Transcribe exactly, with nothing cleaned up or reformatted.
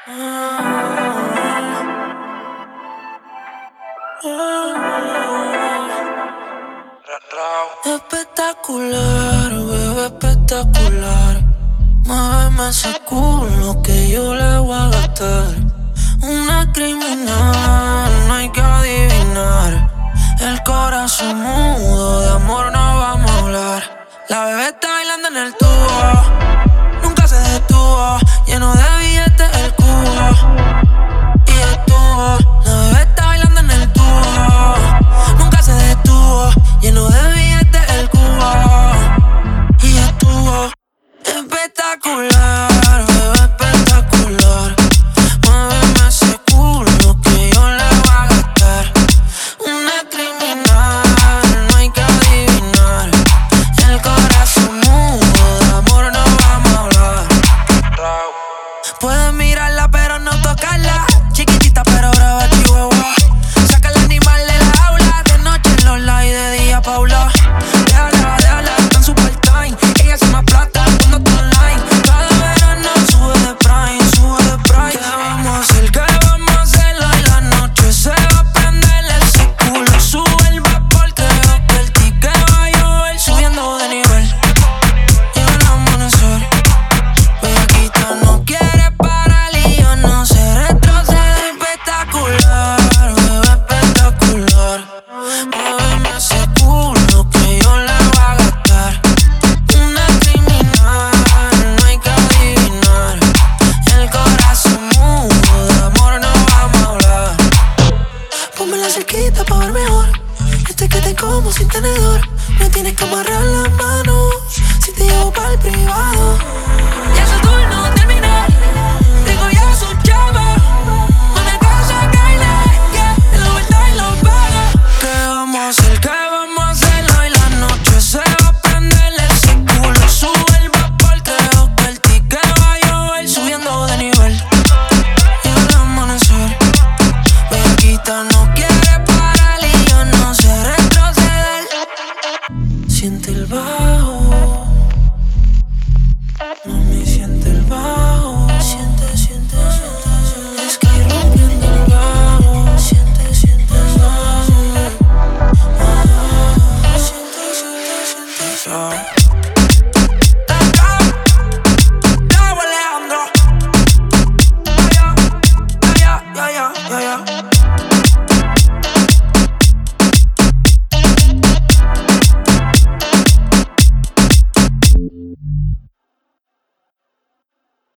Espectacular, bebé, espectacular. Muéveme ese culo que yo le voy a gastar. Una criminal, no hay que adivinar. El corazón mudo, de amor no vamos a hablar. La bebé está bailando en el tubo, nunca se detuvo. Lleno de billetes el cubo y estuvo. La bebé está bailando en el tubo, nunca se detuvo. Lleno de billetes el cubo y estuvo. Espectacular, bebé, espectacular. Muéveme ese culo que yo le voy a gastar. Una criminal, no hay que adivinar. El corazón mudo, de amor no vamos a hablar. Puedes mirarla pero no tocarla. Chiquitita pero brava, chihuahua. Saca el animal de la jaula. De noche en los live, de día Paula. Déjala, déjala, está en super time. Ella hace más plata cuando está online. Cada verano sube de prime, sube de prime. ¿Qué vamos a hacer? ¿Qué vamos a hacer? Hoy la noche se va a prender ese culo. Sube el vapor, creo que el ticket va a llover. Subiendo de nivel y al amanecer. Bellaquita no quiere parar y yo no sé retroceder. Espectacular, bebé, espectacular. Muéveme ese culo que yo le voy a gastar. Una criminal, no hay que adivinar. El corazón mudo, de amor no vamos a hablar. Pónmela cerquita pa' ver mejor. Este que te como sin tenedor. Me tienes que amarrar las manos si te llevo pa'l privado. Ya su turno terminó. Tengo ya su chava. Una casa caile, yeah. En la vuelta y lo paga. ¿Qué vamos a hacer? ¿Qué vamos a hacer? Hoy la noche se va a prender ese culo. Sube el vapor, creo que el ticket va a llover. Subiendo de nivel y al amanecer. Bellaquita no quiere parar y yo no sé retroceder. Siente el bajo.